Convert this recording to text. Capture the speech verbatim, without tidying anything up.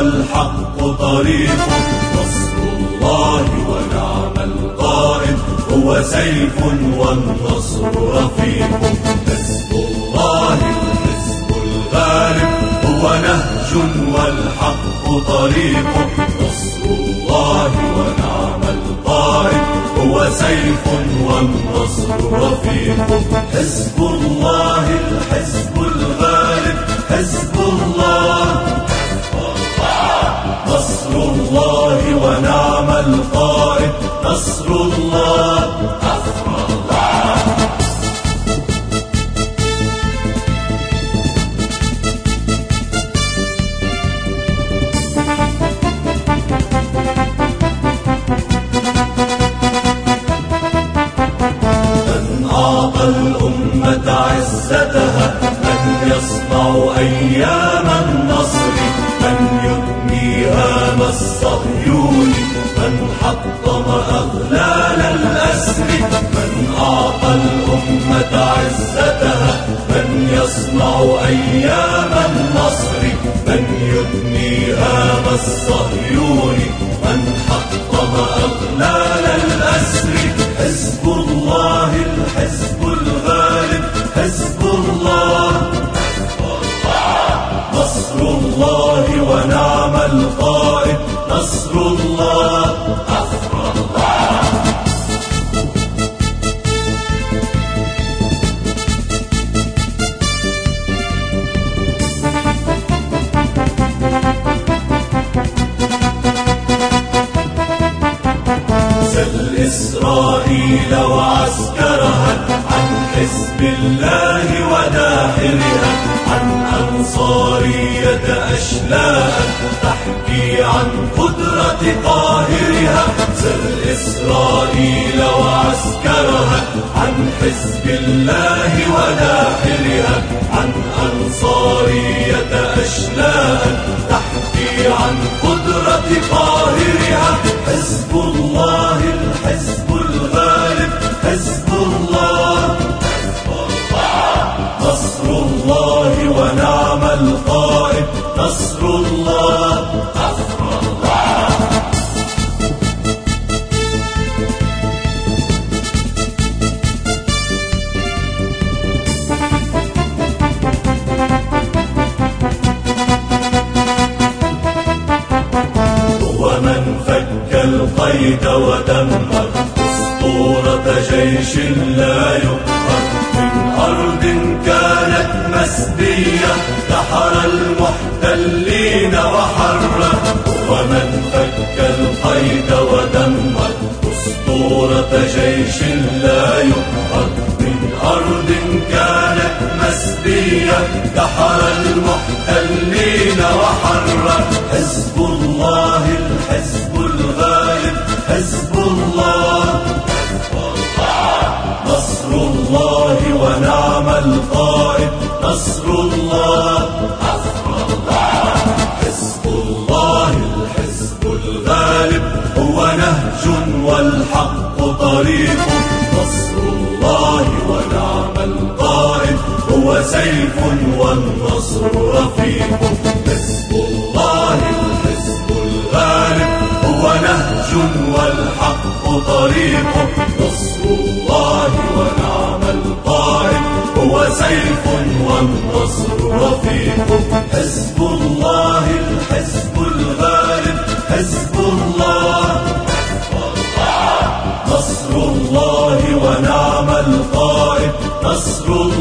والحق طريقه، نصر الله ونعم القائد، هو سيف والنصر رفيقه. حزب الله الحزب الغالب، هو نهج والحق طريقه، نصر الله ونعم القائد، هو سيف والنصر رفيقه. حزب الله الحزب الغالب، حزب الله، نصر الله ونعم القائد، نصر الله، نصر الله. من أعطى الأمة عزتها، من يصنع أيام النصر، من يدمي هام الصهيون، من حطم أغلال الأسر. من أعطى الأمة عزتها، من يصنع أيام النصر، من يدمي هام الصهيون، من حطم أغلال الأسر. حزب الله الحزب الغالب، حزب الله، نصر الله ونعم القائد، نصر الله، نصر الله. سل إسرائيل وعسكرها عن حزب الله وداحرها، عن أنصارية أشلاء تحكي عن قدرة قاهرها. سل إسرائيل وعسكرها عن حزب الله وداحرها، عن أنصارية أشلاء تحكي عن قدرة قاهرها. حزب الله الحزب الغالب، حزب الله، نصر الله ونعم القائد، نصر الله، نصر الله. هو من فك القيد ودمر أسطورة جيش لا يقهر، من أرض كانت مسبية دحر المحتلين وحرر. ومن فك القيد ودمر أسطورة جيش لا يقهر، من أرض كانت مسبية دحر المحتلين وحرر. حزب الله الحزب الغالب، حزب الله، نصر الله ونعم القائد، نصر الله، نصر الله. حزب الله الحزب الغالب، هو نهج والحق طريقه، نصر الله ونعم القائد، هو سيف والنصر رفيقه. حزب الله الحزب الغالب، هو نهج والحق طريقه، نصر الله ونعم القائد، هو سيف والنصر رفيقه. حزب الله الحزب الغالب، حزب الله، نصر الله ونعم القائد، نصر الله.